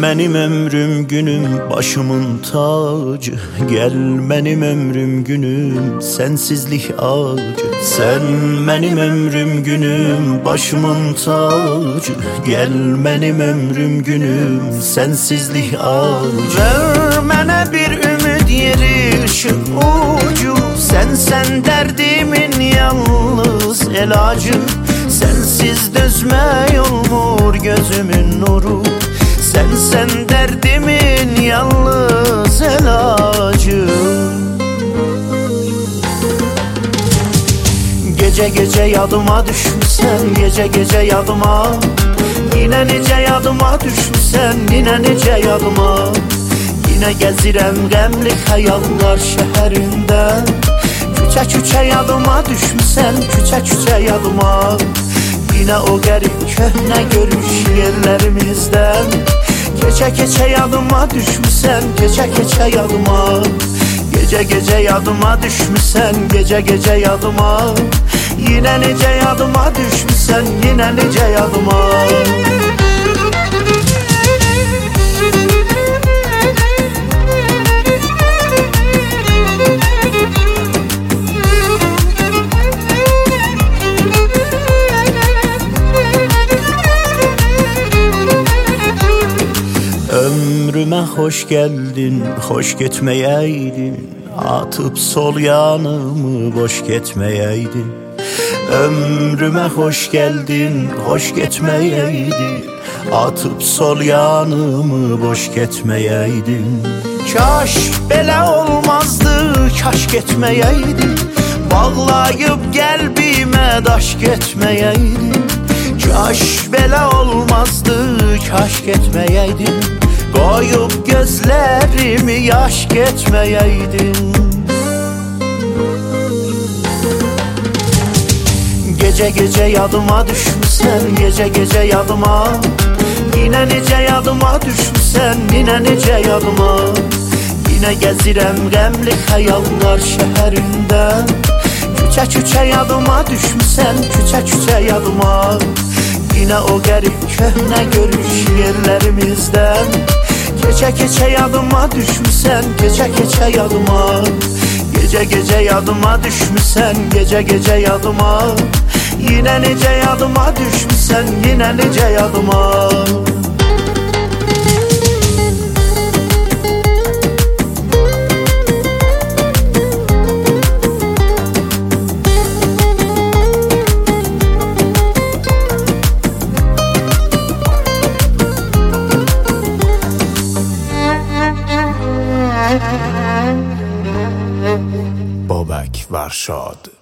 benim ömrüm günüm, başımın tacı. Gel benim ömrüm günüm, sensizlik acı. Sen benim ömrüm günüm, başımın tacı. Gel benim ömrüm günüm, sensizlik acı. Ver bana bir ümit yeri, ışık ucu. Sen derdimin yalnız ilacı. Sensiz dözme olmur gözümün nuru. Sen derdimin yalnız ilacı. Gece gece yadıma düşmüşsen, gece gece yadıma. Yine nice yadıma düşmüşsen, yine nice yadıma. Yine gezirem gemli hayallar şehirinde. Küçe küçe yadıma düşmüşsen, küçe küçe yadıma. Yine o garip köhne görüş yerlerimizden. Keçe keçe yadıma düşmüşsen, keçe keçe yadıma. Gece gece yadıma düşmüşsen, gece gece yadıma. Yine nice yadıma düşmüşsen, yine nice yadıma. Ömrüme hoş geldin, hoş gitmeyeydin. Atıp sol yanımı boş gitmeyeydin. Ömrüme hoş geldin, hoş gitmeyeydin. Atıp sol yanımı boş gitmeyeydin. Kaş belə olmazdı, kaş gitmeyeydin. Bağlayıp gelbime daş gitmeyeydin. Kaş belə olmazdı, kaş gitmeyeydin. Koyup gözlerimi yaş getmeyeydin. Gece gece yadıma düşmüşsen, gece gece yadıma. Yine nice yadıma düşmüşsen, yine nice yadıma. Yine gezirem gemli hayallar şehirinde. Küçe küçe yadıma düşmüşsen, küçe küçe yadıma. Yine o garip köhne görüş yerlerimizden. Keçe keçe yadıma düşmüşsen, keçe keçe yadıma. Gece gece yadıma düşmüşsen, gece gece yadıma. Yine nice yadıma düşmüşsen, yine nice yadıma. Bobek Varşad.